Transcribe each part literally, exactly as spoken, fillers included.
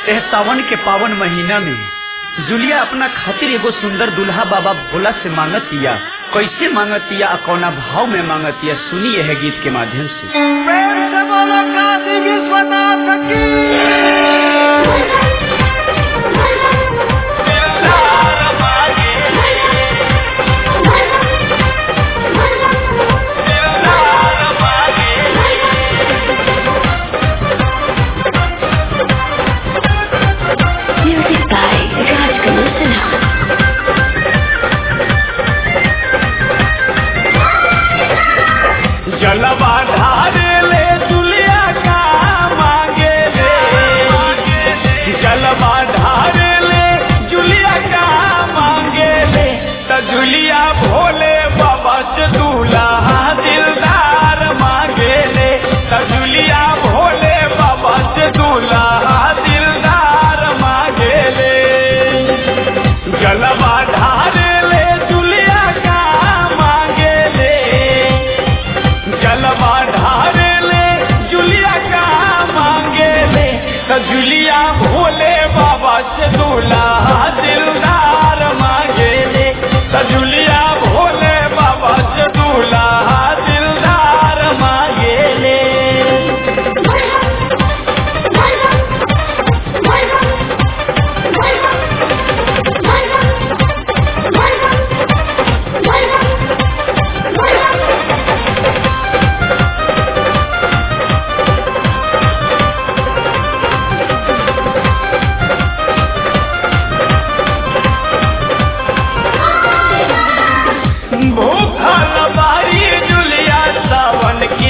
एह सावन के पावन महीना में जुलिया अपना खातिर एगो सुंदर दुल्हा बाबा भोला से मांगतिया। कैसे मांगतिया, कौना भाव में मांगतिया, सुनिए है गीत के माध्यम से। प्रेम से बोलो काशी विश्वनाथ की। जलवा ढारे ले जुलिया का मांगे ले, जलवा ढारे ले जुलिया का मांगे ले, तो जुलिया भोले बाबा से दूल्हा दिलदार मांगे ले, तो जुलिया भोले बाबा से दूल्हा दिलदार मांगे ले। जलवा ढारे ले जुलिया का मांगे ले, जलवा ढारे ले जुलिया का मांगे ले, तो जुलिया भोले बाबा से दूल्हा दिलदार मांगे ले, तो जुलिया भोले बाबा से दूल्हा दिलदार मांगे ले। भूखल बारी जुलिया सावन की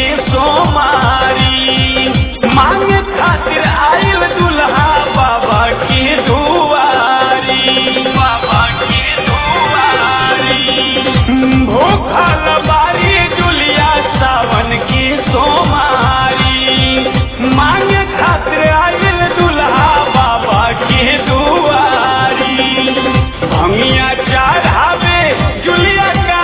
सोमारी, मांग खातिर आइल दुल्हा बाबा की दुआरी, बाबा की दुआरी। भूखल बारी जुलिया सावन की सोमारी, मांग खातिर आइल दुल्हा बाबा की दुआरी। भंगिया चढ़ावे जुलिया का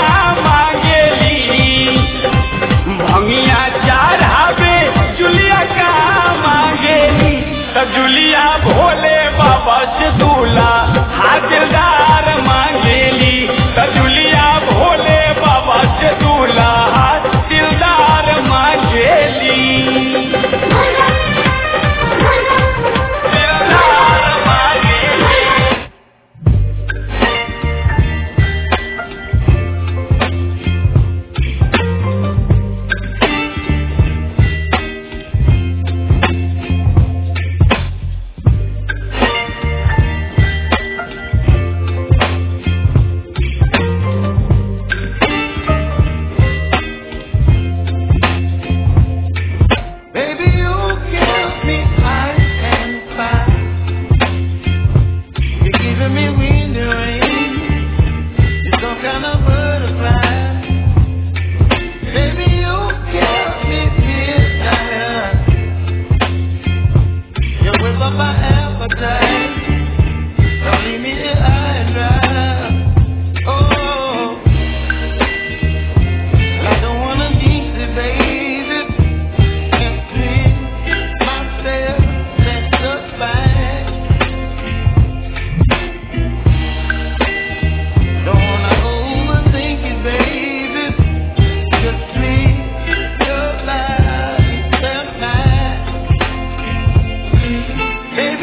मांगेली, भंगिया चढ़ावे जुलिया का मांगेली, तो जुलिया भोले बाबा से दूल्हा दिलदार मांगेली, तो जुलिया भोले बाबा से दूल्हा दिलदार Mangeli. Baby,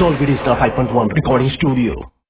Dolby Digital five point one Recording Studio.